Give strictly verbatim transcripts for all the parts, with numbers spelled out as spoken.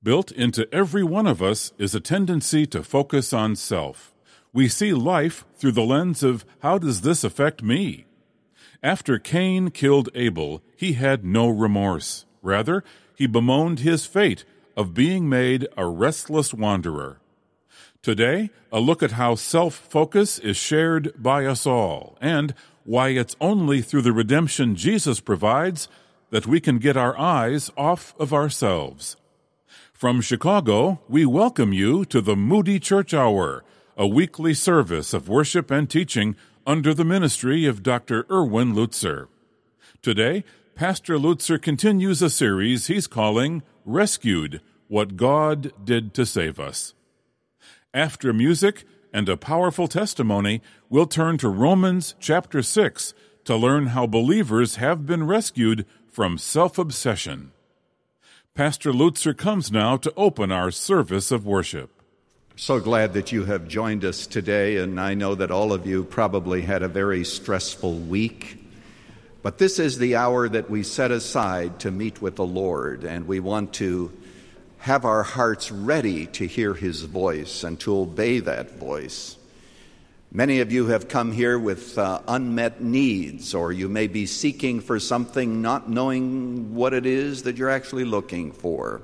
Built into every one of us is a tendency to focus on self. We see life through the lens of, how does this affect me? After Cain killed Abel, he had no remorse. Rather, he bemoaned his fate of being made a restless wanderer. Today, a look at how self-focus is shared by us all, and why it's only through the redemption Jesus provides that we can get our eyes off of ourselves. From Chicago, we welcome you to the Moody Church Hour, a weekly service of worship and teaching under the ministry of Doctor Erwin Lutzer. Today, Pastor Lutzer continues a series he's calling Rescued, What God Did to Save Us. After music and a powerful testimony, we'll turn to Romans chapter six to learn how believers have been rescued from self-obsession. Pastor Lutzer comes now to open our service of worship. So glad that you have joined us today, and I know that all of you probably had a very stressful week. But this is the hour that we set aside to meet with the Lord, and we want to have our hearts ready to hear His voice and to obey that voice. Many of you have come here with uh, unmet needs, or you may be seeking for something not knowing what it is that you're actually looking for.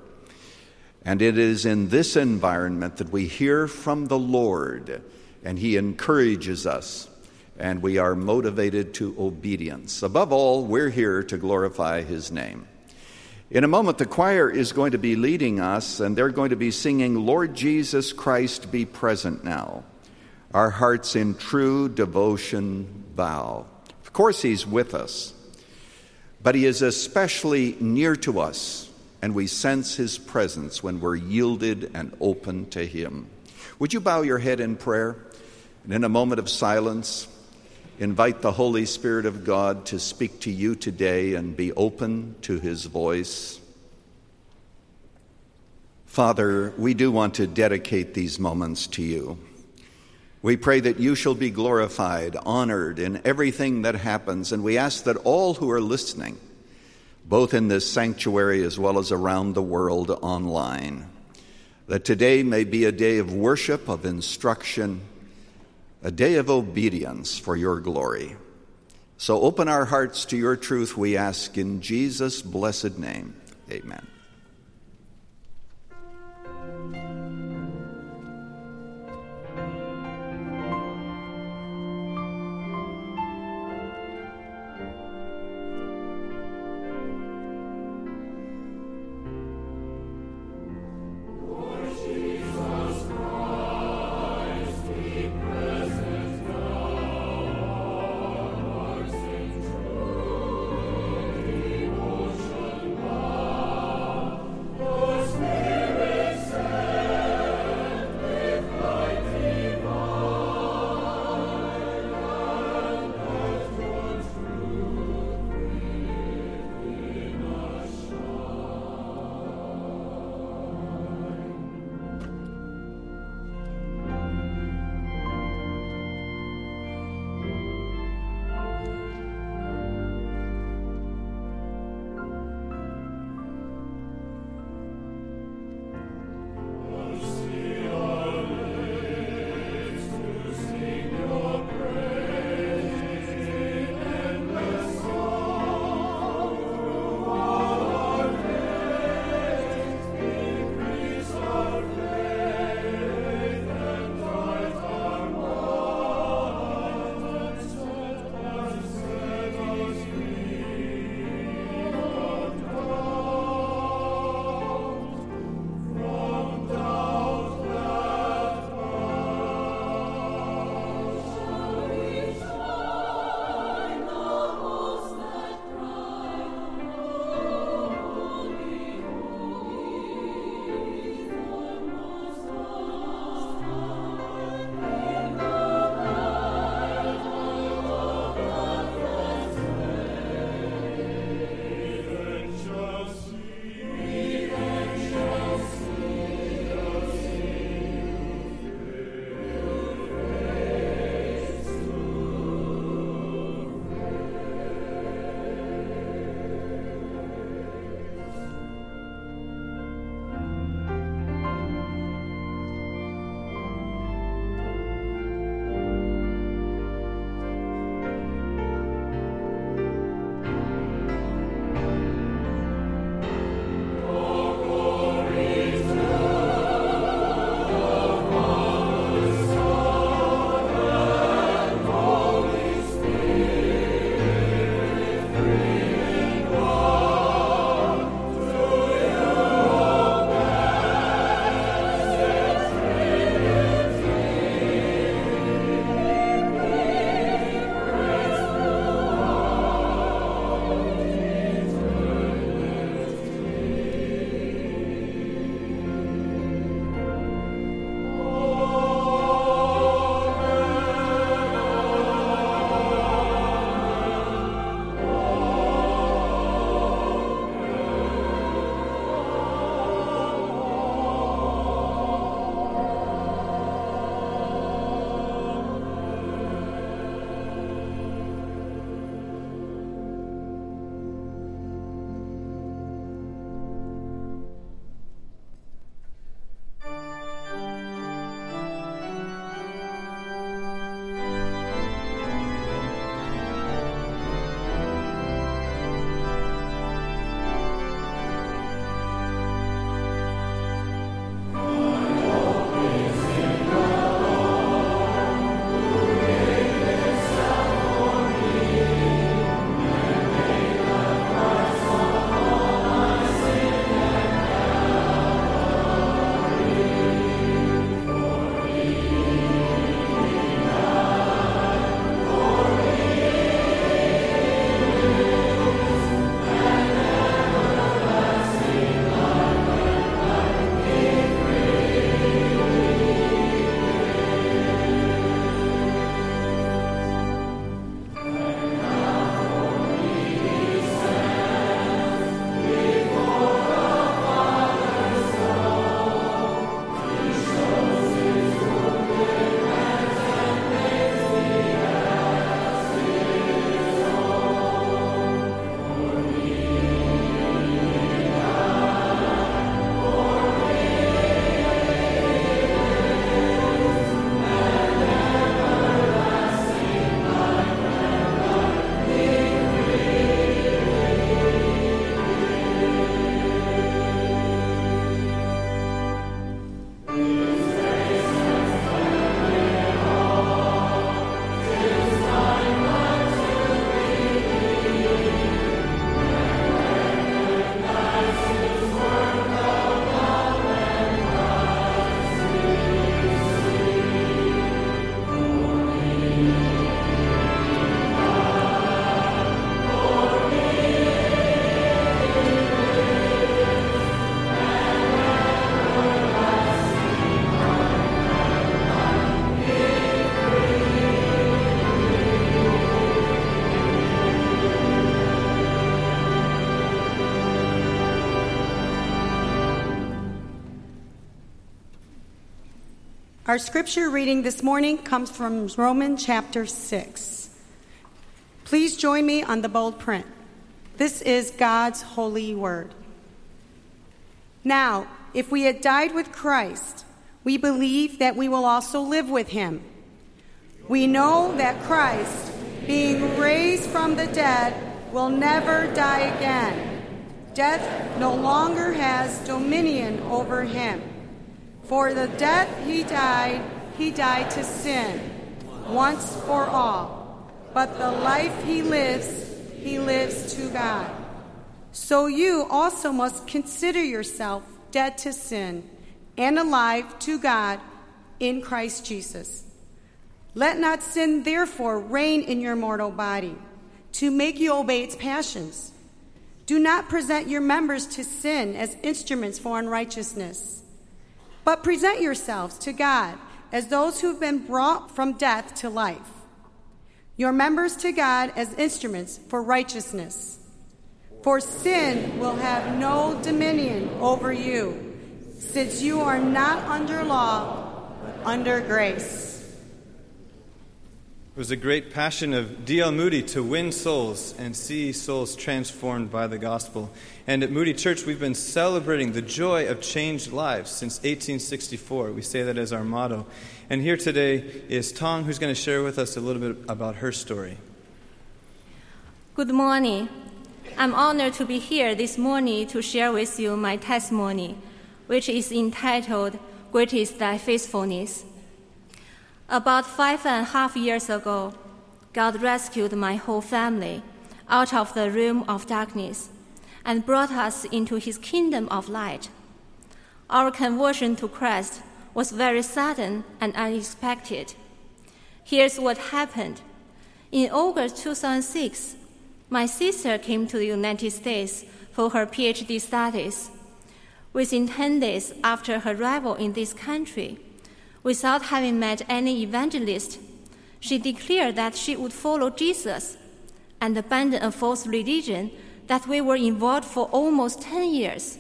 And it is in this environment that we hear from the Lord, and He encourages us, and we are motivated to obedience. Above all, we're here to glorify His name. In a moment, the choir is going to be leading us, and they're going to be singing, Lord Jesus Christ, be present now. Our hearts in true devotion bow. Of course, He's with us, but He is especially near to us, and we sense His presence when we're yielded and open to Him. Would you bow your head in prayer? And in a moment of silence, invite the Holy Spirit of God to speak to you today and be open to His voice. Father, we do want to dedicate these moments to you. We pray that you shall be glorified, honored in everything that happens, and we ask that all who are listening, both in this sanctuary as well as around the world online, that today may be a day of worship, of instruction, a day of obedience for your glory. So open our hearts to your truth, we ask in Jesus' blessed name. Amen. Our scripture reading this morning comes from Romans chapter six. Please join me on the bold print. This is God's holy word. Now, if we had died with Christ, we believe that we will also live with him. We know that Christ, being raised from the dead, will never die again. Death no longer has dominion over him. For the death he died, he died to sin, once for all. But the life he lives, he lives to God. So you also must consider yourself dead to sin and alive to God in Christ Jesus. Let not sin therefore reign in your mortal body, to make you obey its passions. Do not present your members to sin as instruments for unrighteousness, but present yourselves to God as those who have been brought from death to life, your members to God as instruments for righteousness. For sin will have no dominion over you, since you are not under law, but under grace. It was a great passion of D L Moody to win souls and see souls transformed by the gospel. And at Moody Church, we've been celebrating the joy of changed lives since eighteen sixty-four. We say that as our motto. And here today is Tong, who's going to share with us a little bit about her story. Good morning. I'm honored to be here this morning to share with you my testimony, which is entitled, Great is Thy Faithfulness. About five and a half years ago, God rescued my whole family out of the realm of darkness and brought us into his kingdom of light. Our conversion to Christ was very sudden and unexpected. Here's what happened. In August two thousand six, my sister came to the United States for her P H D studies. Within ten days after her arrival in this country, without having met any evangelist, she declared that she would follow Jesus and abandon a false religion that we were involved for almost ten years.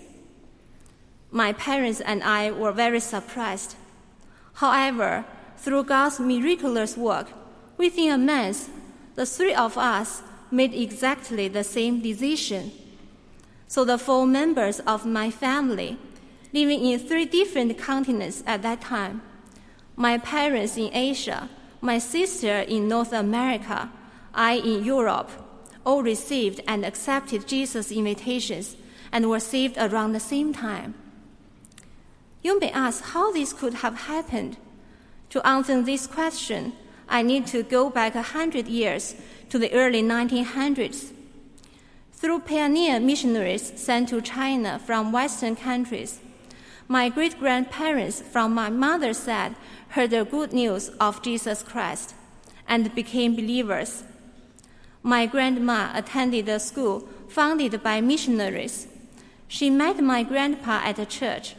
My parents and I were very surprised. However, through God's miraculous work, within a month, the three of us made exactly the same decision. So the four members of my family, living in three different continents at that time, my parents in Asia, my sister in North America, I in Europe, all received and accepted Jesus' invitations and were saved around the same time. You may ask how this could have happened. To answer this question, I need to go back a hundred years to the early nineteen hundreds. Through pioneer missionaries sent to China from Western countries, my great-grandparents from my mother's side heard the good news of Jesus Christ and became believers. My grandma attended a school founded by missionaries. She met my grandpa at a church.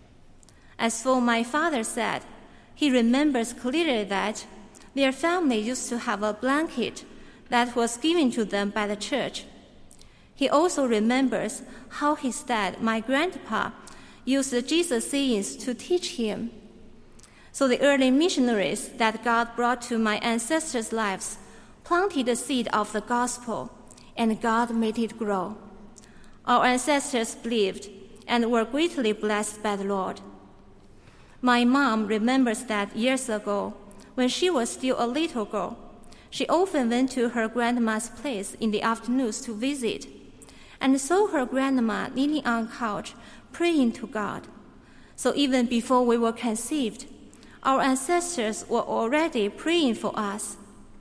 As for my father's side, he remembers clearly that their family used to have a blanket that was given to them by the church. He also remembers how his dad, my grandpa, used the Jesus sayings to teach him. So the early missionaries that God brought to my ancestors' lives planted the seed of the gospel, and God made it grow. Our ancestors believed and were greatly blessed by the Lord. My mom remembers that years ago, when she was still a little girl, she often went to her grandma's place in the afternoons to visit, and saw her grandma kneeling on a couch praying to God. So even before we were conceived, our ancestors were already praying for us.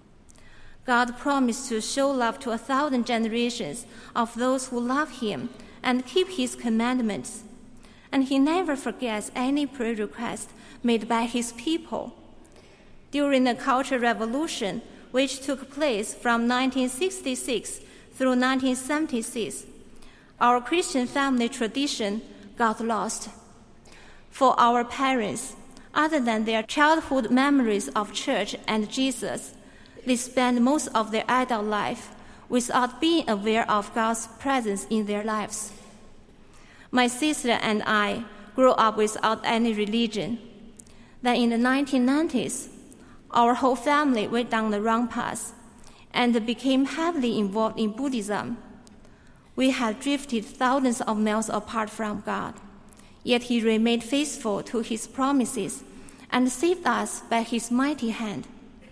God promised to show love to a thousand generations of those who love him and keep his commandments. And he never forgets any prayer request made by his people. During the Cultural Revolution, which took place from nineteen sixty-six through nineteen seventy-six, our Christian family tradition got lost. For our parents, other than their childhood memories of church and Jesus, they spend most of their adult life without being aware of God's presence in their lives. My sister and I grew up without any religion. Then in the nineteen nineties, our whole family went down the wrong path and became heavily involved in Buddhism. We had drifted thousands of miles apart from God, yet He remained faithful to His promises and saved us by His mighty hand.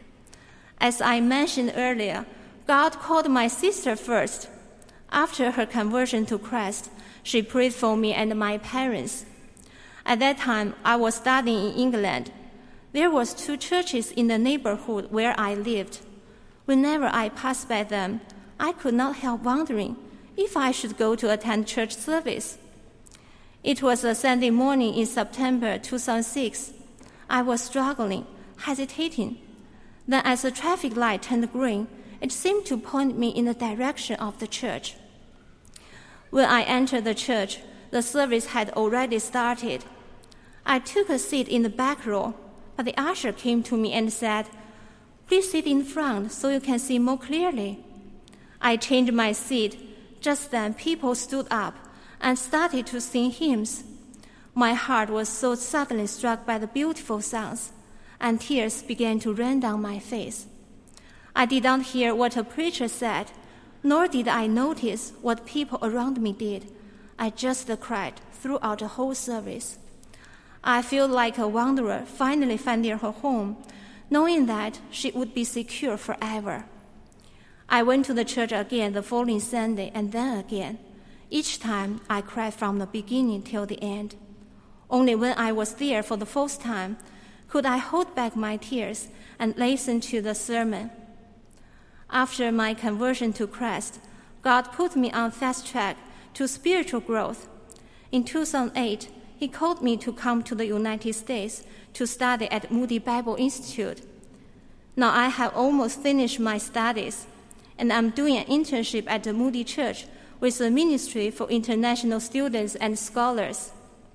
As I mentioned earlier, God called my sister first. After her conversion to Christ, she prayed for me and my parents. At that time, I was studying in England. There was two churches in the neighborhood where I lived. Whenever I passed by them, I could not help wondering if I should go to attend church service. It was a Sunday morning in September two thousand six. I was struggling, hesitating. Then as the traffic light turned green, it seemed to point me in the direction of the church. When I entered the church, the service had already started. I took a seat in the back row, but the usher came to me and said, "Please sit in front so you can see more clearly." I changed my seat. Just then, people stood up and started to sing hymns. My heart was so suddenly struck by the beautiful sounds, and tears began to run down my face. I did not hear what a preacher said, nor did I notice what people around me did. I just cried throughout the whole service. I felt like a wanderer finally finding her home, knowing that she would be secure forever. I went to the church again the following Sunday and then again. Each time I cried from the beginning till the end. Only when I was there for the fourth time could I hold back my tears and listen to the sermon. After my conversion to Christ, God put me on fast track to spiritual growth. In two thousand eight, He called me to come to the United States to study at Moody Bible Institute. Now I have almost finished my studies, and I'm doing an internship at the Moody Church with the Ministry for International Students and Scholars.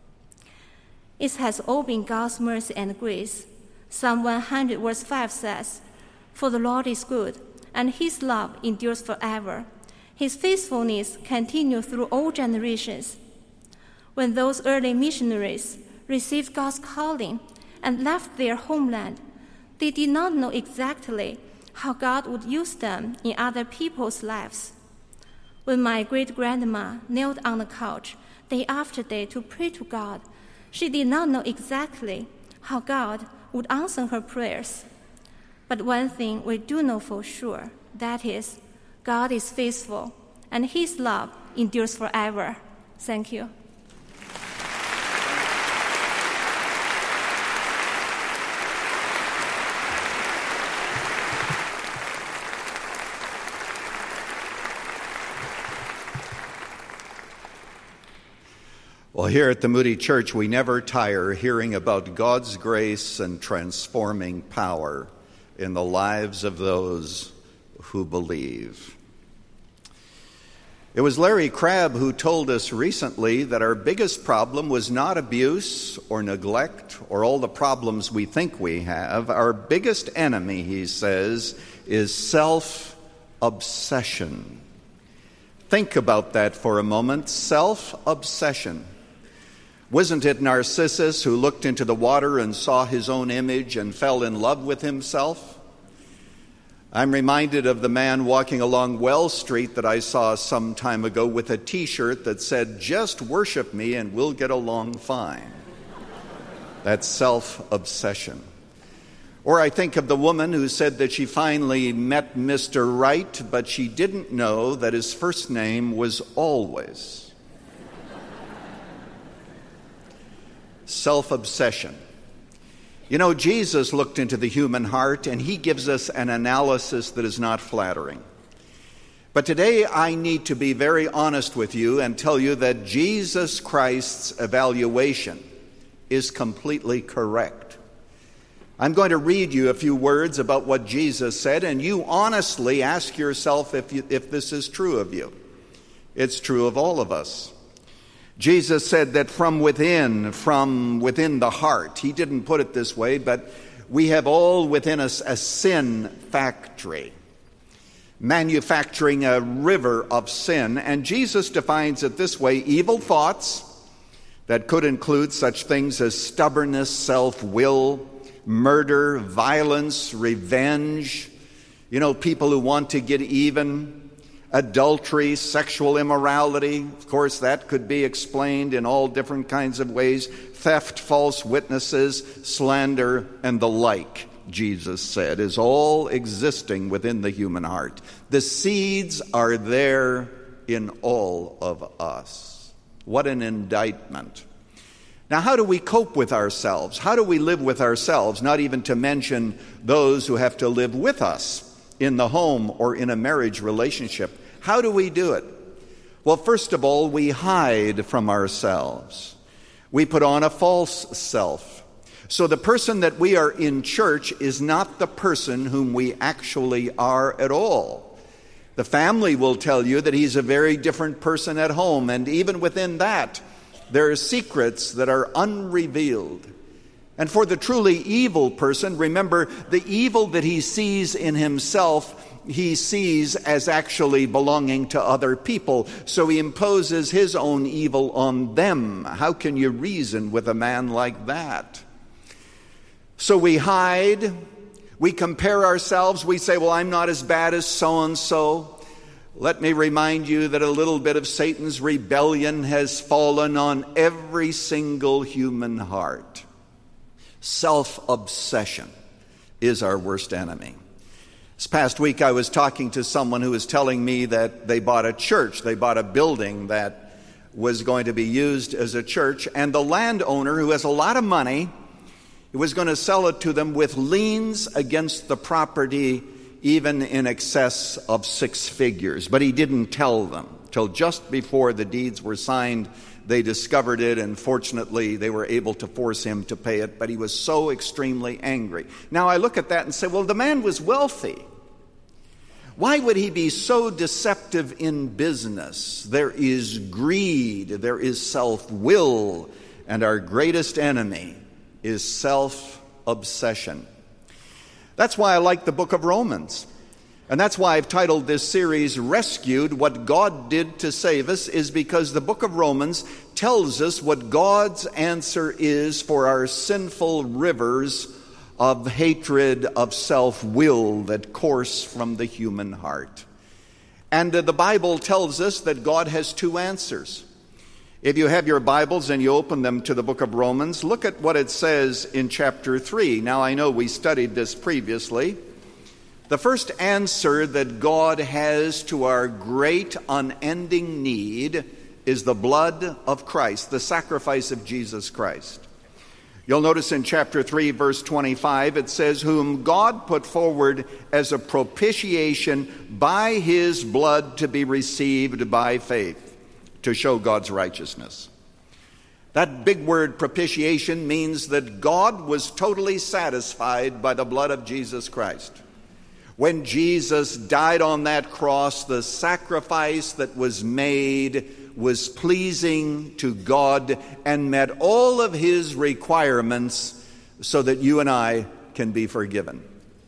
It has all been God's mercy and grace. Psalm one hundred verse five says, "For the Lord is good, and His love endures forever. His faithfulness continues through all generations." When those early missionaries received God's calling and left their homeland, they did not know exactly how God would use them in other people's lives. When my great-grandma knelt on the couch day after day to pray to God, she did not know exactly how God would answer her prayers. But one thing we do know for sure, that is, God is faithful, and His love endures forever. Thank you. Well, here at the Moody Church, we never tire hearing about God's grace and transforming power in the lives of those who believe. It was Larry Crabb who told us recently that our biggest problem was not abuse or neglect or all the problems we think we have. Our biggest enemy, he says, is self-obsession. Think about that for a moment. Self-obsession. Wasn't it Narcissus who looked into the water and saw his own image and fell in love with himself? I'm reminded of the man walking along Wells Street that I saw some time ago with a T-shirt that said, "Just worship me and we'll get along fine." That's self-obsession. Or I think of the woman who said that she finally met Mister Right, but she didn't know that his first name was Always. Self-obsession. You know, Jesus looked into the human heart, and He gives us an analysis that is not flattering. But today I need to be very honest with you and tell you that Jesus Christ's evaluation is completely correct. I'm going to read you a few words about what Jesus said, and you honestly ask yourself if, you, if this is true of you. It's true of all of us. Jesus said that from within, from within the heart, He didn't put it this way, but we have all within us a sin factory, manufacturing a river of sin. And Jesus defines it this way: evil thoughts, That could include such things as stubbornness, self-will, murder, violence, revenge, you know, people who want to get even, adultery, sexual immorality. Of course, that could be explained in all different kinds of ways. Theft, false witnesses, slander, and the like, Jesus said, is all existing within the human heart. The seeds are there in all of us. What an indictment. Now, how do we cope with ourselves? How do we live with ourselves? Not even to mention those who have to live with us in the home or in a marriage relationship. How do we do it? Well, first of all, we hide from ourselves. We put on a false self. So the person that we are in church is not the person whom we actually are at all. The family will tell you that he's a very different person at home, and even within that, there are secrets that are unrevealed. And for the truly evil person, remember, the evil that he sees in himself, he sees as actually belonging to other people. So he imposes his own evil on them. How can you reason with a man like that? So we hide, we compare ourselves, we say, well, I'm not as bad as so-and-so. Let me remind you that a little bit of Satan's rebellion has fallen on every single human heart. Self-obsession is our worst enemy. This past week I was talking to someone who was telling me that they bought a church. They bought a building that was going to be used as a church, and the landowner, who has a lot of money, was going to sell it to them with liens against the property even in excess of six figures. But he didn't tell them. Till just before the deeds were signed, they discovered it, and fortunately they were able to force him to pay it, but he was so extremely angry. Now I look at that and say, well, the man was wealthy. Why would he be so deceptive in business? There is greed, there is self-will, and our greatest enemy is self-obsession. That's why I like the book of Romans. And that's why I've titled this series, Rescued. What God Did to Save Us, is because the book of Romans tells us what God's answer is for our sinful rivers of hatred, of self-will that course from the human heart. And uh, the Bible tells us that God has two answers. If you have your Bibles and you open them to the book of Romans, look at what it says in chapter three. Now, I know we studied this previously. The first answer that God has to our great unending need is the blood of Christ, the sacrifice of Jesus Christ. You'll notice in chapter three, verse twenty-five, it says, whom God put forward as a propitiation by his blood to be received by faith, to show God's righteousness. That big word propitiation means that God was totally satisfied by the blood of Jesus Christ. When Jesus died on that cross, the sacrifice that was made was pleasing to God and met all of his requirements so that you and I can be forgiven.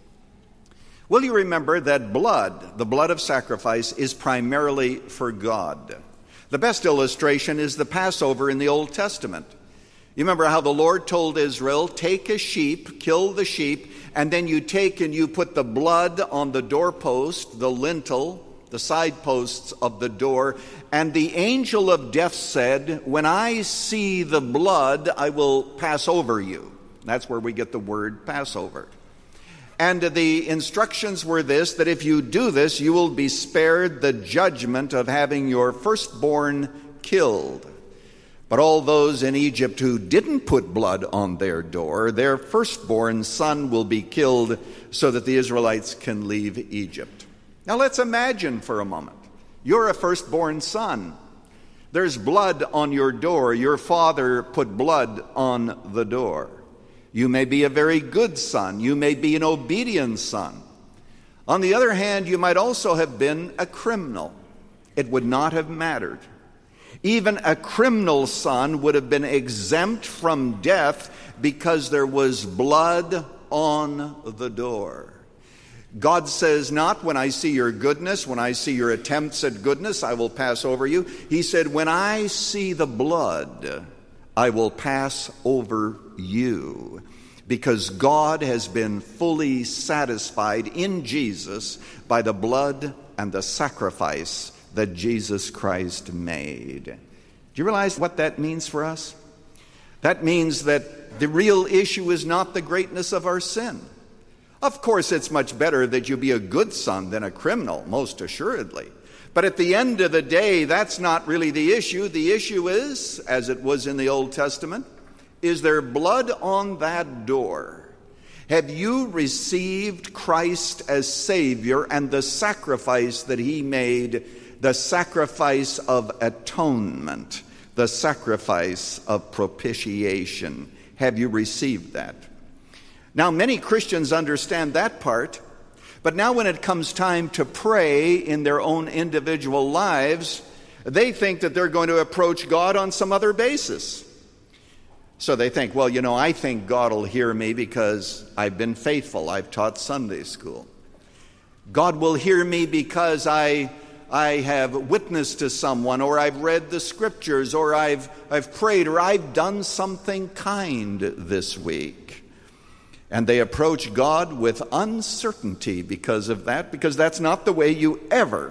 Will you remember that blood, the blood of sacrifice, is primarily for God? The best illustration is the Passover in the Old Testament. You remember how the Lord told Israel, take a sheep, kill the sheep, and then you take and you put the blood on the doorpost, the lintel, the side posts of the door. And the angel of death said, when I see the blood, I will pass over you. That's where we get the word Passover. And the instructions were this, that if you do this, you will be spared the judgment of having your firstborn killed. But all those in Egypt who didn't put blood on their door, their firstborn son will be killed so that the Israelites can leave Egypt. Now let's imagine for a moment. You're a firstborn son. There's blood on your door. Your father put blood on the door. You may be a very good son. You may be an obedient son. On the other hand, you might also have been a criminal. It would not have mattered. Even a criminal son would have been exempt from death because there was blood on the door. God says not, when I see your goodness, when I see your attempts at goodness, I will pass over you. He said, when I see the blood, I will pass over you, because God has been fully satisfied in Jesus by the blood and the sacrifice that Jesus Christ made. Do you realize what that means for us? That means that the real issue is not the greatness of our sin. Of course, it's much better that you be a good son than a criminal, most assuredly. But at the end of the day, that's not really the issue. The issue is, as it was in the Old Testament, is there blood on that door? Have you received Christ as Savior and the sacrifice that He made, the sacrifice of atonement, the sacrifice of propitiation? Have you received that? Now, many Christians understand that part, but now when it comes time to pray in their own individual lives, they think that they're going to approach God on some other basis. So they think, well, you know, I think God will hear me because I've been faithful. I've taught Sunday school. God will hear me because I I have witnessed to someone, or I've read the scriptures, or I've I've prayed, or I've done something kind this week. And they approach God with uncertainty because of that, because that's not the way you ever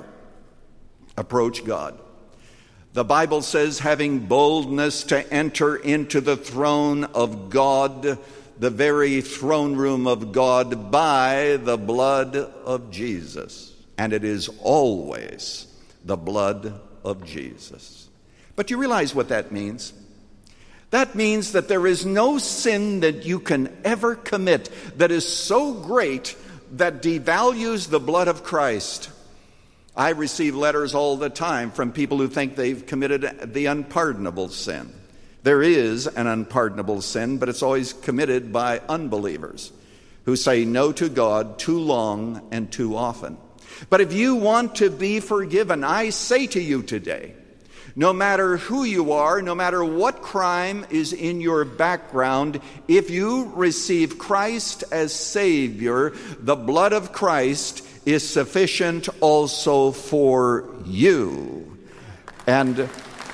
approach God. The Bible says, having boldness to enter into the throne of God, the very throne room of God, by the blood of Jesus. And it is always the blood of Jesus. But you realize what that means? That means that there is no sin that you can ever commit that is so great that devalues the blood of Christ. I receive letters all the time from people who think they've committed the unpardonable sin. There is an unpardonable sin, but it's always committed by unbelievers who say no to God too long and too often. But if you want to be forgiven, I say to you today, no matter who you are, no matter what crime is in your background, if you receive Christ as Savior, the blood of Christ is sufficient also for you. And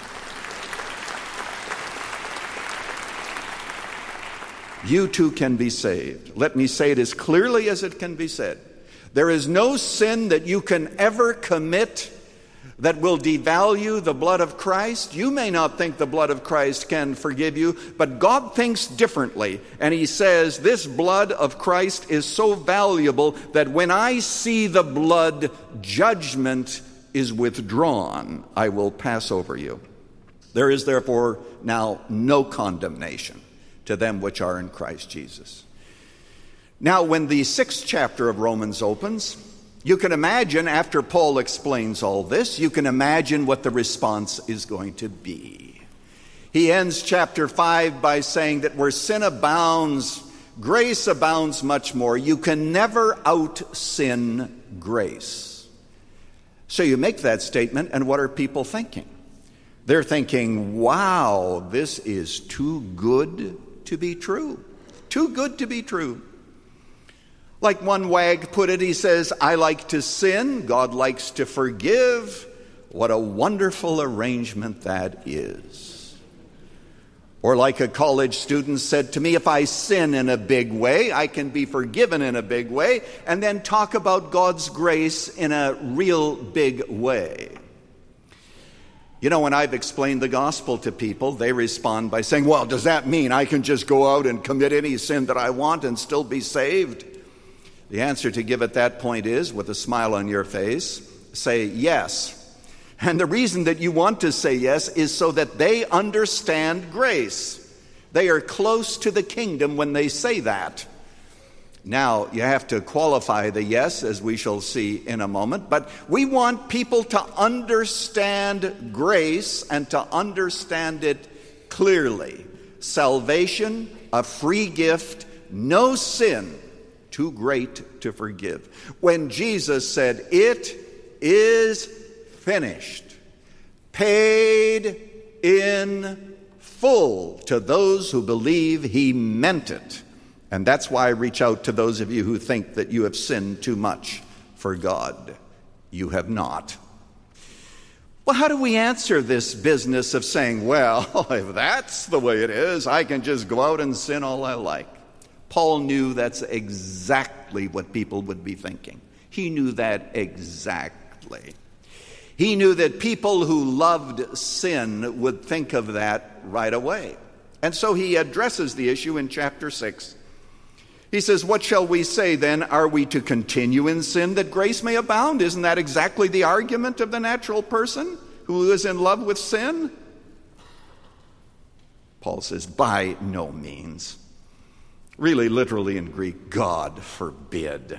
you too can be saved. Let me say it as clearly as it can be said. There is no sin that you can ever commit that will devalue the blood of Christ. You may not think the blood of Christ can forgive you, but God thinks differently. And He says, this blood of Christ is so valuable that when I see the blood, judgment is withdrawn. I will pass over you. There is therefore now no condemnation to them which are in Christ Jesus. Now, when the sixth chapter of Romans opens, you can imagine, after Paul explains all this, you can imagine what the response is going to be. He ends chapter five by saying that where sin abounds, grace abounds much more. You can never out-sin grace. So you make that statement, and what are people thinking? They're thinking, wow, this is too good to be true. Too good to be true. Like one wag put it, he says, I like to sin, God likes to forgive. What a wonderful arrangement that is. Or like a college student said to me, if I sin in a big way, I can be forgiven in a big way, and then talk about God's grace in a real big way. You know, when I've explained the gospel to people, they respond by saying, well, does that mean I can just go out and commit any sin that I want and still be saved? The answer to give at that point is, with a smile on your face, say yes. And the reason that you want to say yes is so that they understand grace. They are close to the kingdom when they say that. Now, you have to qualify the yes, as we shall see in a moment, but we want people to understand grace and to understand it clearly. Salvation, a free gift, no sin too great to forgive. When Jesus said, it is finished, paid in full to those who believe, He meant it. And that's why I reach out to those of you who think that you have sinned too much for God. You have not. Well, how do we answer this business of saying, well, if that's the way it is, I can just go out and sin all I like? Paul knew that's exactly what people would be thinking. He knew that exactly. He knew that people who loved sin would think of that right away. And so he addresses the issue in chapter six. He says, what shall we say then? Are we to continue in sin that grace may abound? Isn't that exactly the argument of the natural person who is in love with sin? Paul says, by no means. Really, literally in Greek, God forbid.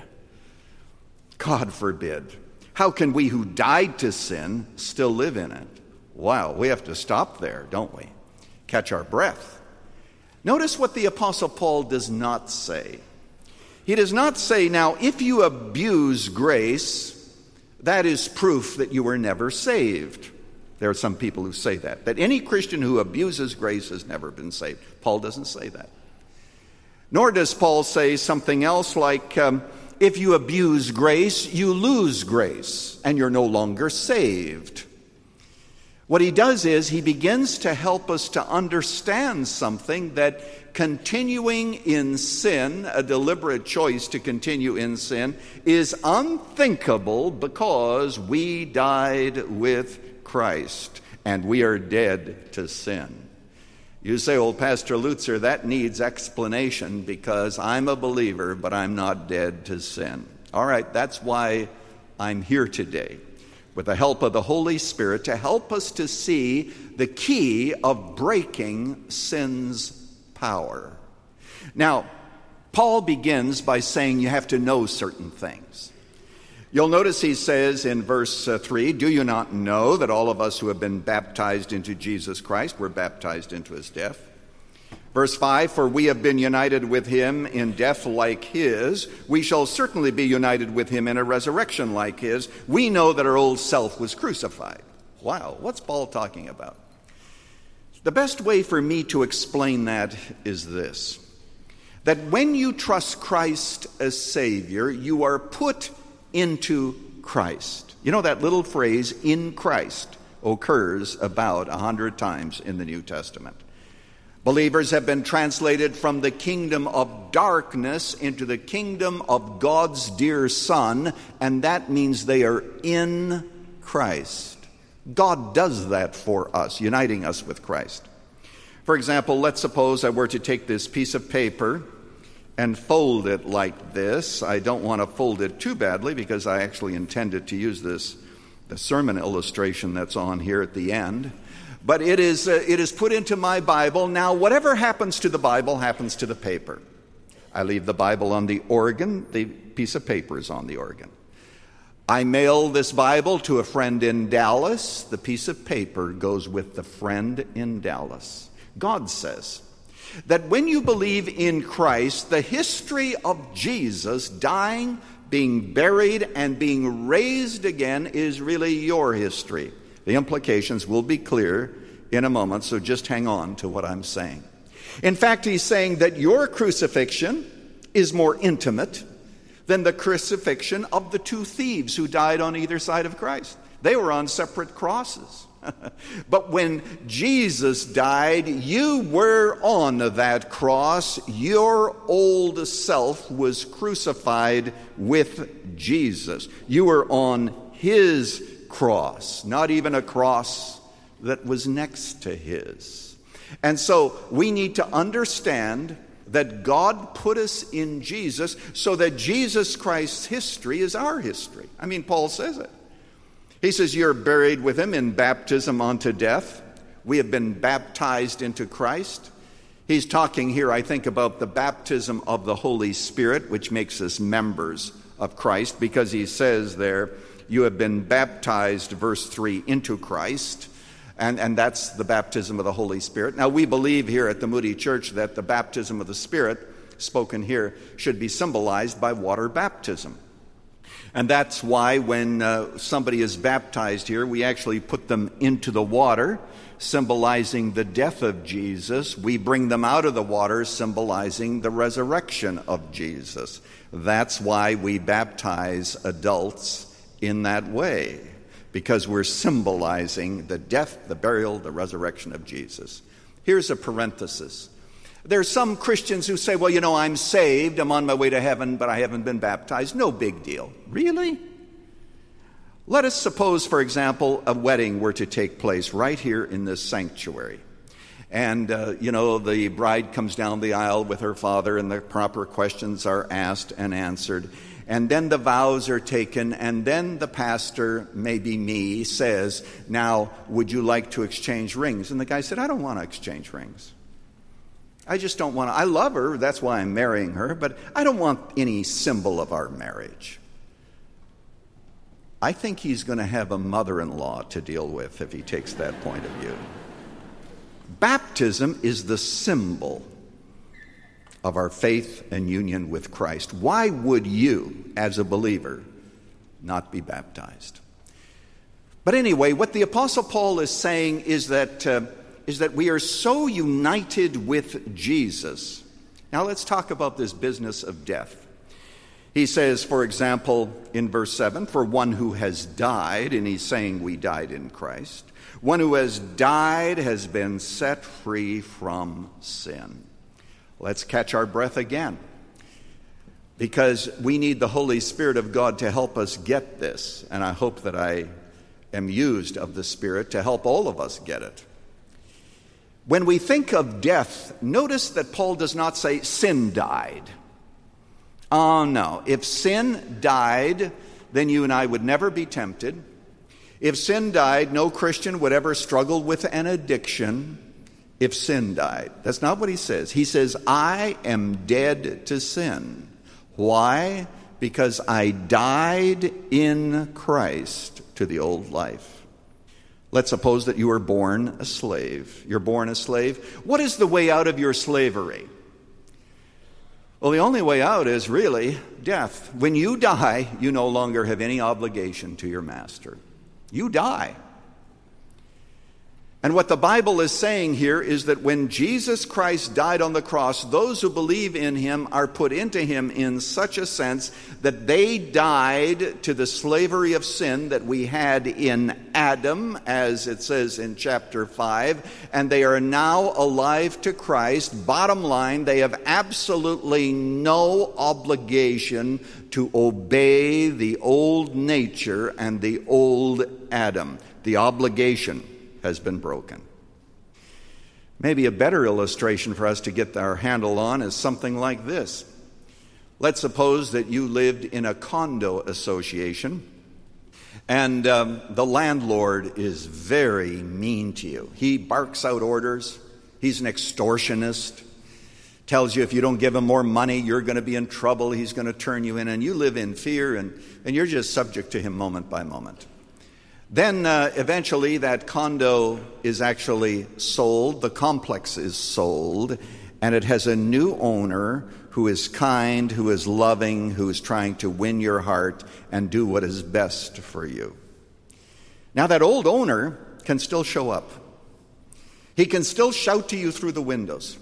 God forbid. How can we who died to sin still live in it? Wow, we have to stop there, don't we? Catch our breath. Notice what the Apostle Paul does not say. He does not say, now, if you abuse grace, that is proof that you were never saved. There are some people who say that, that any Christian who abuses grace has never been saved. Paul doesn't say that. Nor does Paul say something else like, um, if you abuse grace, you lose grace, and you're no longer saved. What he does is he begins to help us to understand something, that continuing in sin, a deliberate choice to continue in sin, is unthinkable because we died with Christ and we are dead to sin. You say, well, Pastor Lutzer, that needs explanation because I'm a believer, but I'm not dead to sin. All right, that's why I'm here today, with the help of the Holy Spirit, to help us to see the key of breaking sin's power. Now, Paul begins by saying you have to know certain things. You'll notice he says in verse uh, three, do you not know that all of us who have been baptized into Jesus Christ were baptized into his death? Verse five, for we have been united with him in death like his. We shall certainly be united with him in a resurrection like his. We know that our old self was crucified. Wow, what's Paul talking about? The best way for me to explain that is this, that when you trust Christ as Savior, you are put into Christ. You know, that little phrase, in Christ, occurs about a hundred times in the New Testament. Believers have been translated from the kingdom of darkness into the kingdom of God's dear Son, and that means they are in Christ. God does that for us, uniting us with Christ. For example, let's suppose I were to take this piece of paper and fold it like this. I don't want to fold it too badly because I actually intended to use this, the sermon illustration that's on here at the end. But it is uh, it is put into my Bible. Now, whatever happens to the Bible happens to the paper. I leave the Bible on the organ. The piece of paper is on the organ. I mail this Bible to a friend in Dallas. The piece of paper goes with the friend in Dallas. God says that when you believe in Christ, the history of Jesus dying, being buried, and being raised again is really your history. The implications will be clear in a moment, so just hang on to what I'm saying. In fact, he's saying that your crucifixion is more intimate than the crucifixion of the two thieves who died on either side of Christ. They were on separate crosses. But when Jesus died, you were on that cross. Your old self was crucified with Jesus. You were on his cross, not even a cross that was next to his. And so we need to understand that God put us in Jesus so that Jesus Christ's history is our history. I mean, Paul says it. He says, you're buried with him in baptism unto death. We have been baptized into Christ. He's talking here, I think, about the baptism of the Holy Spirit, which makes us members of Christ, because he says there, you have been baptized, verse three, into Christ. And, and that's the baptism of the Holy Spirit. Now, we believe here at the Moody Church that the baptism of the Spirit, spoken here, should be symbolized by water baptism. And that's why when uh, somebody is baptized here, we actually put them into the water, symbolizing the death of Jesus. We bring them out of the water, symbolizing the resurrection of Jesus. That's why we baptize adults in that way. because we're symbolizing the death, the burial, the resurrection of Jesus. Here's a parenthesis. There's some Christians who say, well, you know, I'm saved, I'm on my way to heaven, but I haven't been baptized. No big deal. Really? Let us suppose, for example, a wedding were to take place right here in this sanctuary. And, uh, you know, the bride comes down the aisle with her father, and the proper questions are asked and answered. And then the vows are taken, and then the pastor, maybe me, says, now, would you like to exchange rings? And the guy said, I don't want to exchange rings. I just don't want to. I love her, that's why I'm marrying her, but I don't want any symbol of our marriage. I think he's going to have a mother-in-law to deal with if he takes that point of view. Baptism is the symbol of our faith and union with Christ. Why would you, as a believer, not be baptized? But anyway, what the Apostle Paul is saying is that, uh, is that we are so united with Jesus. Now let's talk about this business of death. He says, for example, in verse seven, for one who has died, and he's saying we died in Christ, one who has died has been set free from sin. Let's catch our breath again, because we need the Holy Spirit of God to help us get this, and I hope that I am used of the Spirit to help all of us get it. When we think of death, notice that Paul does not say sin died. Oh no, if sin died, then you and I would never be tempted. If sin died, no Christian would ever struggle with an addiction. If sin died. That's not what he says. He says, I am dead to sin. Why? Because I died in Christ to the old life. Let's suppose that you were born a slave. You're born a slave. What is the way out of your slavery? Well, the only way out is really death. When you die, you no longer have any obligation to your master. You die. And what the Bible is saying here is that when Jesus Christ died on the cross, those who believe in him are put into him in such a sense that they died to the slavery of sin that we had in Adam, as it says in chapter five, and they are now alive to Christ. Bottom line, they have absolutely no obligation to obey the old nature and the old Adam. The obligation has been broken. Maybe a better illustration for us to get our handle on is something like this. Let's suppose that you lived in a condo association, and um, the landlord is very mean to you. He barks out orders. He's an extortionist. Tells you if you don't give him more money, you're going to be in trouble. He's going to turn you in, and you live in fear, and, and you're just subject to him moment by moment. Then uh, eventually that condo is actually sold, the complex is sold, and it has a new owner who is kind, who is loving, who is trying to win your heart and do what is best for you. Now that old owner can still show up. He can still shout to you through the windows.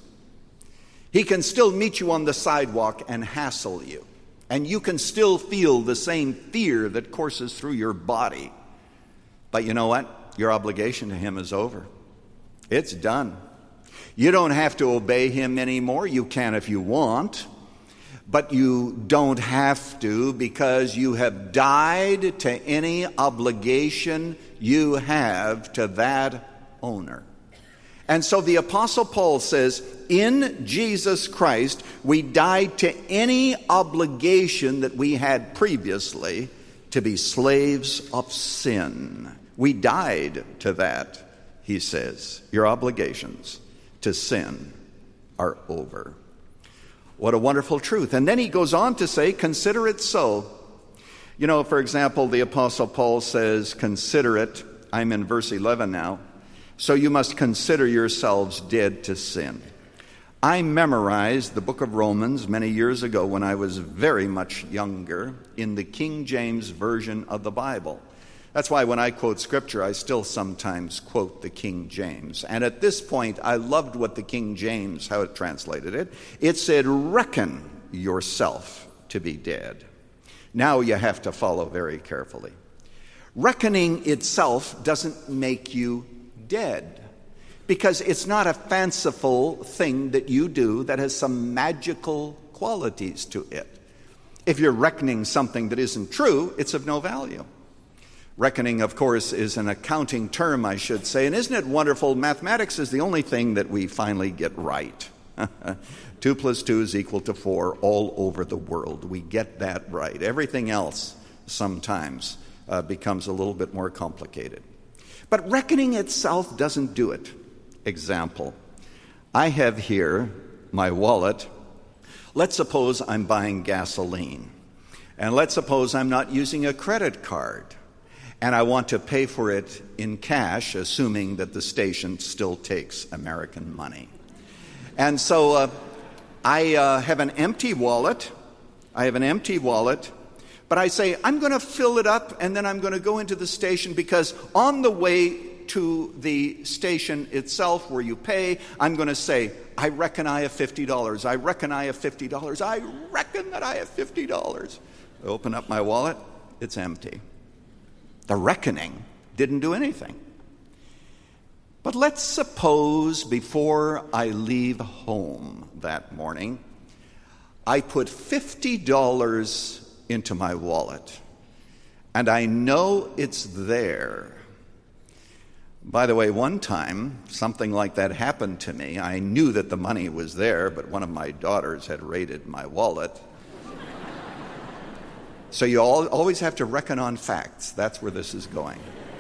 He can still meet you on the sidewalk and hassle you. And you can still feel the same fear that courses through your body. But you know what? Your obligation to him is over. It's done. You don't have to obey him anymore. You can if you want. But you don't have to, because you have died to any obligation you have to that owner. And so the Apostle Paul says, in Jesus Christ, we died to any obligation that we had previously to be slaves of sin. We died to that, he says. Your obligations to sin are over. What a wonderful truth. And then he goes on to say, consider it so. You know, for example, the Apostle Paul says, consider it. I'm in verse eleven now. So you must consider yourselves dead to sin. I memorized the book of Romans many years ago when I was very much younger in the King James Version of the Bible. That's why when I quote Scripture, I still sometimes quote the King James. And at this point, I loved what the King James, how it translated it. It said, reckon yourself to be dead. Now you have to follow very carefully. Reckoning itself doesn't make you dead, because it's not a fanciful thing that you do that has some magical qualities to it. If you're reckoning something that isn't true, it's of no value. Reckoning, of course, is an accounting term, I should say. And isn't it wonderful? Mathematics is the only thing that we finally get right. Two plus two is equal to four all over the world. We get that right. Everything else sometimes uh, becomes a little bit more complicated. But reckoning itself doesn't do it. Example, I have here my wallet. Let's suppose I'm buying gasoline. And let's suppose I'm not using a credit card. And I want to pay for it in cash, assuming that the station still takes American money. And so uh, I uh, have an empty wallet. I have an empty wallet. But I say, I'm going to fill it up, and then I'm going to go into the station, because on the way to the station itself where you pay, I'm going to say, I reckon I have fifty dollars. I reckon I have fifty dollars. I reckon that I have fifty dollars. I open up my wallet. It's empty. The reckoning didn't do anything. But let's suppose before I leave home that morning, I put fifty dollars into my wallet, and I know it's there. By the way, one time, something like that happened to me. I knew that the money was there, but one of my daughters had raided my wallet. So you all, always have to reckon on facts. That's where this is going.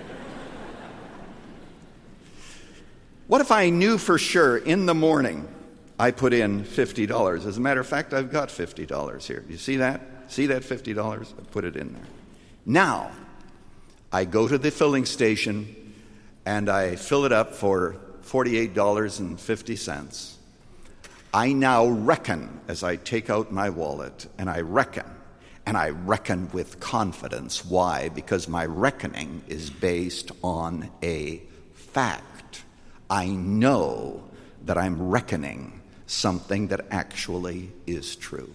What if I knew for sure in the morning I put in fifty dollars? As a matter of fact, I've got fifty dollars here. You see that? See that fifty dollars? I put it in there. Now, I go to the filling station and I fill it up for forty-eight dollars and fifty cents. I now reckon as I take out my wallet, and I reckon. And I reckon with confidence. Why? Because my reckoning is based on a fact. I know that I'm reckoning something that actually is true.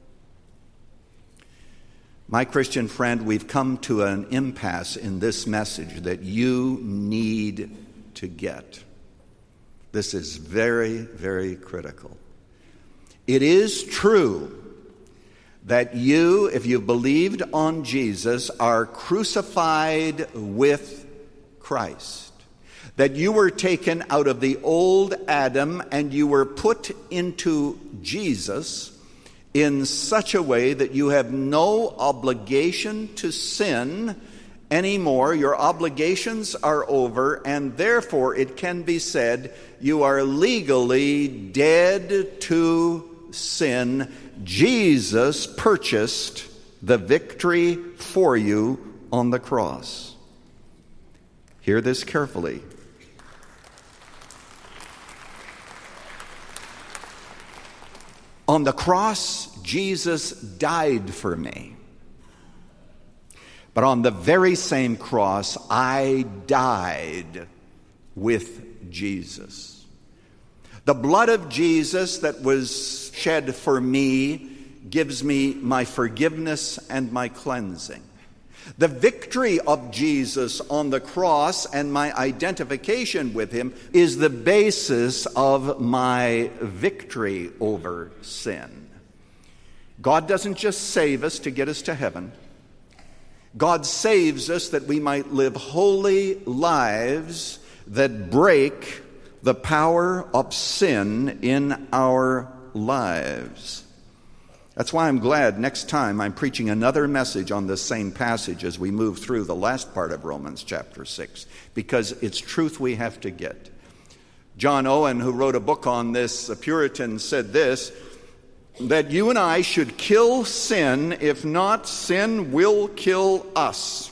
My Christian friend, we've come to an impasse in this message that you need to get. This is very, very critical. It is true that you, if you've believed on Jesus, are crucified with Christ. That you were taken out of the old Adam and you were put into Jesus in such a way that you have no obligation to sin anymore. Your obligations are over, and therefore it can be said you are legally dead to sin. Jesus purchased the victory for you on the cross. Hear this carefully. On the cross, Jesus died for me. But on the very same cross, I died with Jesus. The blood of Jesus that was shed for me gives me my forgiveness and my cleansing. The victory of Jesus on the cross and my identification with him is the basis of my victory over sin. God doesn't just save us to get us to heaven. God saves us that we might live holy lives that break the power of sin in our lives. That's why I'm glad next time I'm preaching another message on this same passage as we move through the last part of Romans chapter six, because it's truth we have to get. John Owen, who wrote a book on this, a Puritan, said this, that you and I should kill sin. If not, sin will kill us.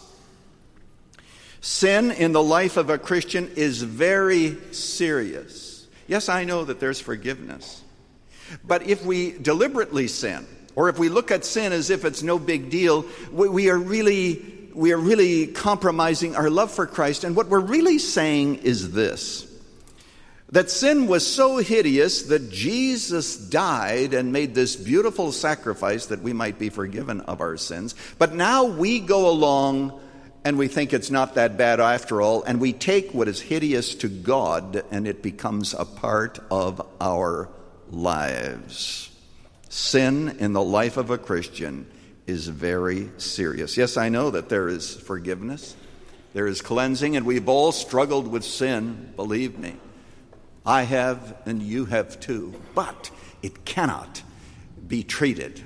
Sin in the life of a Christian is very serious. Yes, I know that there's forgiveness. But if we deliberately sin, or if we look at sin as if it's no big deal, we, we are really we are really compromising our love for Christ. And what we're really saying is this, that sin was so hideous that Jesus died and made this beautiful sacrifice that we might be forgiven of our sins. But now we go along and we think it's not that bad after all, and we take what is hideous to God and it becomes a part of our lives. Sin in the life of a Christian is very serious. Yes, I know that there is forgiveness, there is cleansing, and we've all struggled with sin, believe me. I have, and you have too. But it cannot be treated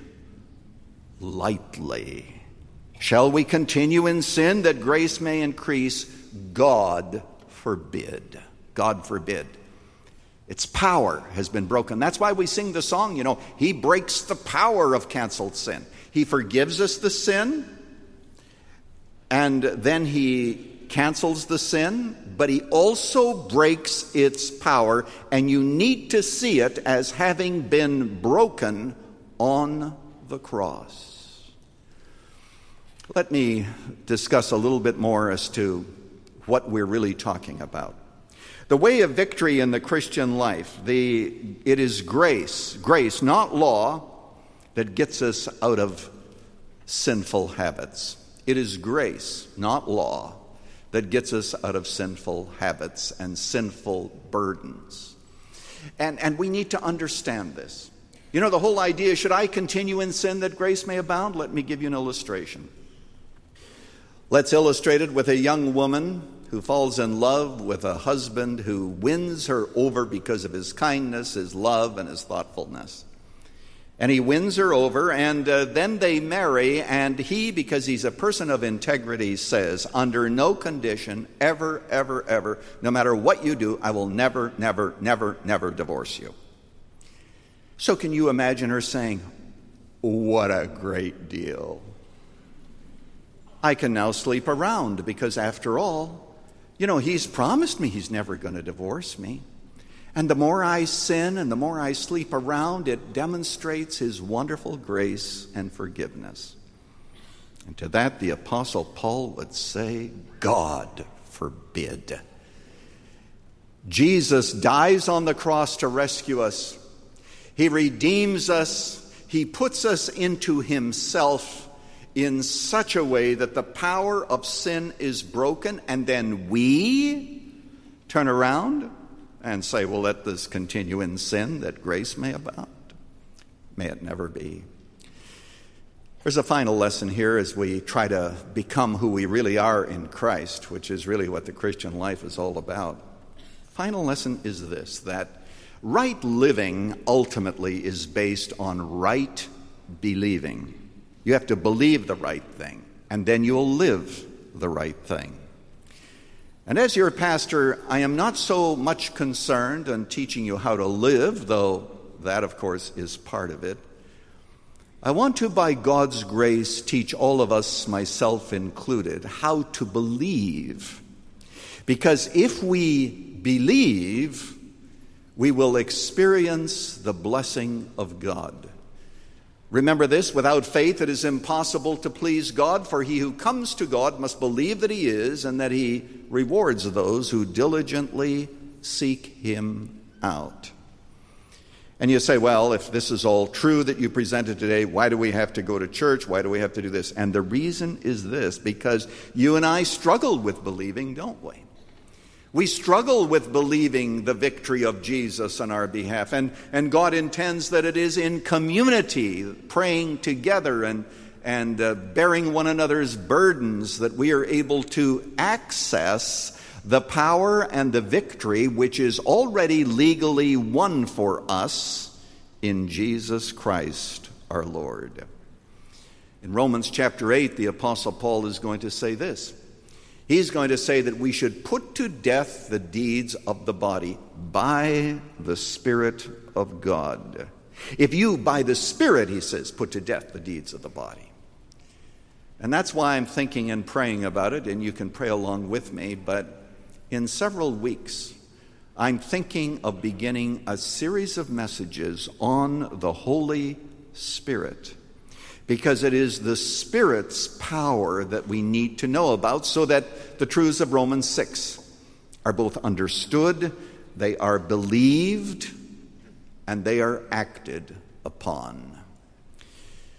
lightly. Shall we continue in sin that grace may increase? God forbid. God forbid. Its power has been broken. That's why we sing the song, you know, He breaks the power of canceled sin. He forgives us the sin, and then He cancels the sin, but He also breaks its power, and you need to see it as having been broken on the cross. Let me discuss a little bit more as to what we're really talking about. The way of victory in the Christian life, the it is grace, grace, not law, that gets us out of sinful habits. It is grace, not law, that gets us out of sinful habits and sinful burdens. And, and we need to understand this. You know, the whole idea, should I continue in sin that grace may abound? Let me give you an illustration. Let's illustrate it with a young woman who falls in love with a husband who wins her over because of his kindness, his love, and his thoughtfulness. And he wins her over, and uh, then they marry, and he, because he's a person of integrity, says, under no condition, ever, ever, ever, no matter what you do, I will never, never, never, never divorce you. So can you imagine her saying, what a great deal. I can now sleep around because after all, you know, he's promised me he's never going to divorce me. And the more I sin and the more I sleep around, it demonstrates His wonderful grace and forgiveness. And to that, the Apostle Paul would say, God forbid. Jesus dies on the cross to rescue us. He redeems us. He puts us into Himself in such a way that the power of sin is broken, and then we turn around and say, well, let this continue in sin that grace may abound. May it never be. There's a final lesson here as we try to become who we really are in Christ, which is really what the Christian life is all about. Final lesson is this, that right living ultimately is based on right believing. You have to believe the right thing, and then you'll live the right thing. And as your pastor, I am not so much concerned in teaching you how to live, though that, of course, is part of it. I want to, by God's grace, teach all of us, myself included, how to believe. Because if we believe, we will experience the blessing of God. Remember this, without faith it is impossible to please God, for he who comes to God must believe that he is, and that he rewards those who diligently seek him out. And you say, well, if this is all true that you presented today, why do we have to go to church? Why do we have to do this? And the reason is this, because you and I struggle with believing, don't we? We struggle with believing the victory of Jesus on our behalf. And, and God intends that it is in community, praying together and, and uh, bearing one another's burdens, that we are able to access the power and the victory which is already legally won for us in Jesus Christ our Lord. In Romans chapter eight, the Apostle Paul is going to say this. He's going to say that we should put to death the deeds of the body by the Spirit of God. If you, by the Spirit, he says, put to death the deeds of the body. And that's why I'm thinking and praying about it, and you can pray along with me, but in several weeks, I'm thinking of beginning a series of messages on the Holy Spirit, because it is the Spirit's power that we need to know about, so that the truths of Romans six are both understood, they are believed, and they are acted upon.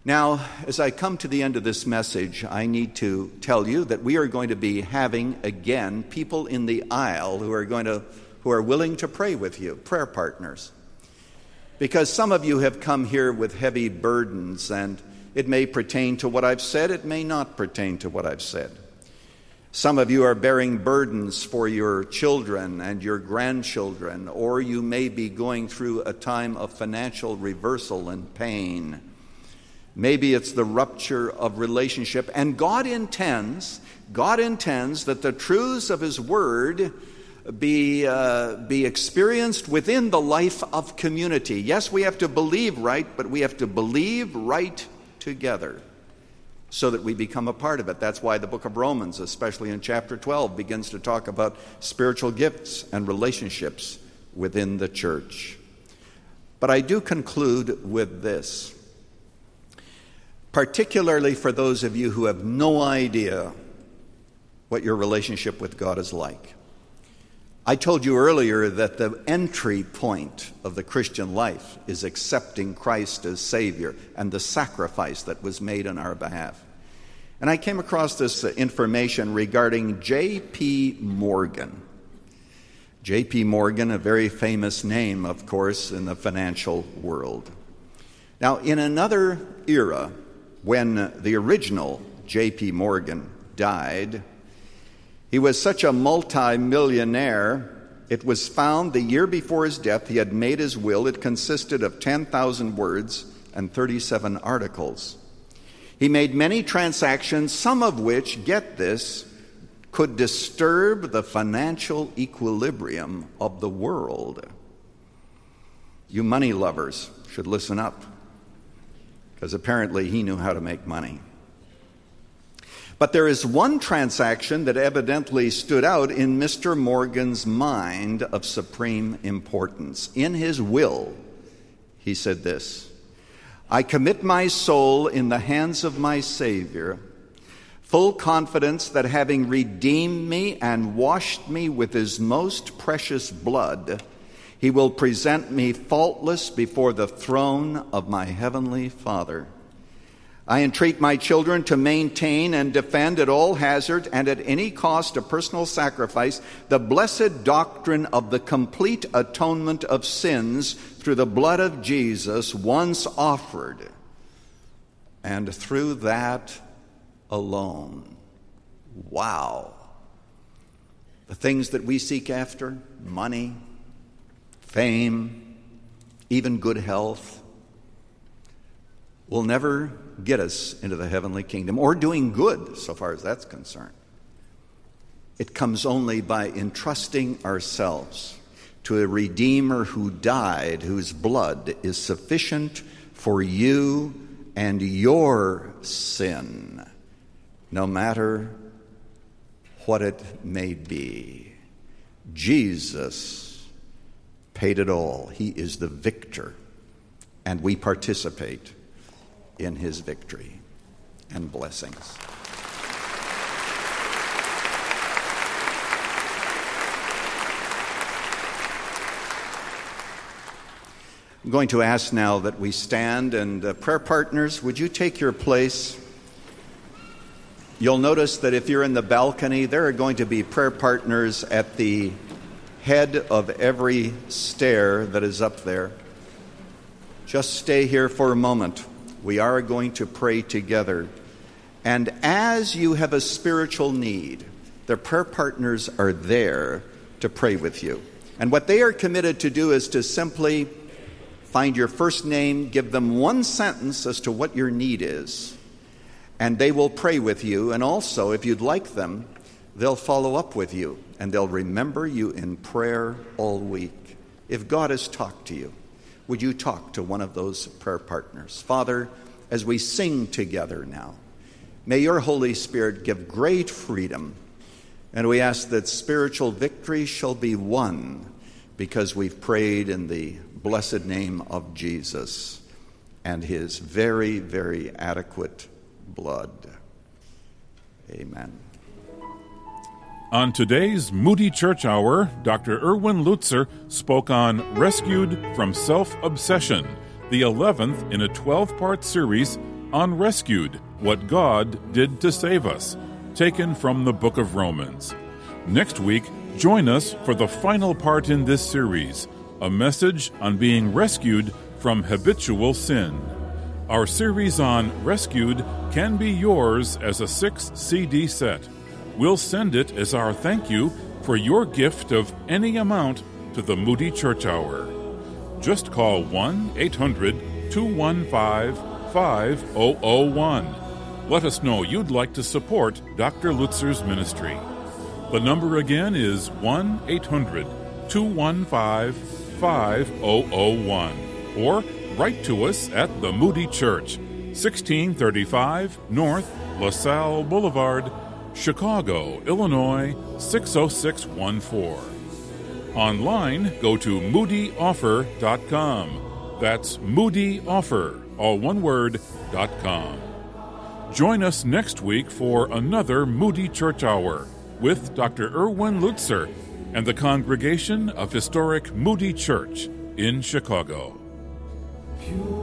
Now, as I come to the end of this message, I need to tell you that we are going to be having, again, people in the aisle who are going to, who are willing to pray with you, prayer partners. Because some of you have come here with heavy burdens, and it may pertain to what I've said, it may not pertain to what I've said. Some of you are bearing burdens for your children and your grandchildren, or you may be going through a time of financial reversal and pain. Maybe it's the rupture of relationship, and God intends, God intends that the truths of His Word be uh, be experienced within the life of community. Yes, we have to believe right, but we have to believe right together so that we become a part of it. That's why the book of Romans, especially in chapter twelve, begins to talk about spiritual gifts and relationships within the church. But I do conclude with this. Particularly for those of you who have no idea what your relationship with God is like. I told you earlier that the entry point of the Christian life is accepting Christ as Savior and the sacrifice that was made on our behalf. And I came across this information regarding J P Morgan. J P Morgan, a very famous name, of course, in the financial world. Now, in another era, when the original J P Morgan died, he was such a multi-millionaire, it was found the year before his death he had made his will. It consisted of ten thousand words and thirty-seven articles. He made many transactions, some of which, get this, could disturb the financial equilibrium of the world. You money lovers should listen up, because apparently he knew how to make money. But there is one transaction that evidently stood out in Mister Morgan's mind of supreme importance. In his will, he said this: I commit my soul in the hands of my Savior, full confidence that having redeemed me and washed me with His most precious blood, He will present me faultless before the throne of my heavenly Father. I entreat my children to maintain and defend at all hazard and at any cost of personal sacrifice the blessed doctrine of the complete atonement of sins through the blood of Jesus once offered, and through that alone. Wow. The things that we seek after, money, fame, even good health, will never get us into the heavenly kingdom, or doing good, so far as that's concerned. It comes only by entrusting ourselves to a Redeemer who died, whose blood is sufficient for you and your sin, no matter what it may be. Jesus paid it all. He is the victor, and we participate in His victory and blessings. I'm going to ask now that we stand, and uh, prayer partners, would you take your place? You'll notice that if you're in the balcony, there are going to be prayer partners at the head of every stair that is up there. Just stay here for a moment. We are going to pray together. And as you have a spiritual need, the prayer partners are there to pray with you. And what they are committed to do is to simply find your first name, give them one sentence as to what your need is, and they will pray with you. And also, if you'd like them, they'll follow up with you, and they'll remember you in prayer all week. If God has talked to you, would you talk to one of those prayer partners? Father, as we sing together now, may your Holy Spirit give great freedom, and we ask that spiritual victory shall be won because we've prayed in the blessed name of Jesus and His very, very adequate blood. Amen. On today's Moody Church Hour, Doctor Erwin Lutzer spoke on Rescued from Self-Obsession, the eleventh in a twelve-part series on Rescued, What God Did to Save Us, taken from the book of Romans. Next week, join us for the final part in this series, a message on being rescued from habitual sin. Our series on Rescued can be yours as a six C D set. We'll send it as our thank you for your gift of any amount to the Moody Church Hour. Just call one eight hundred two one five five thousand one. Let us know you'd like to support Doctor Lutzer's ministry. The number again is one eight hundred two one five five thousand one. Or write to us at the Moody Church, sixteen thirty-five North LaSalle Boulevard, Chicago, Illinois, six oh six one four. Online, go to moody offer dot com. That's Moody Offer, all one word, dot com. Join us next week for another Moody Church Hour with Doctor Erwin Lutzer and the congregation of historic Moody Church in Chicago. Pure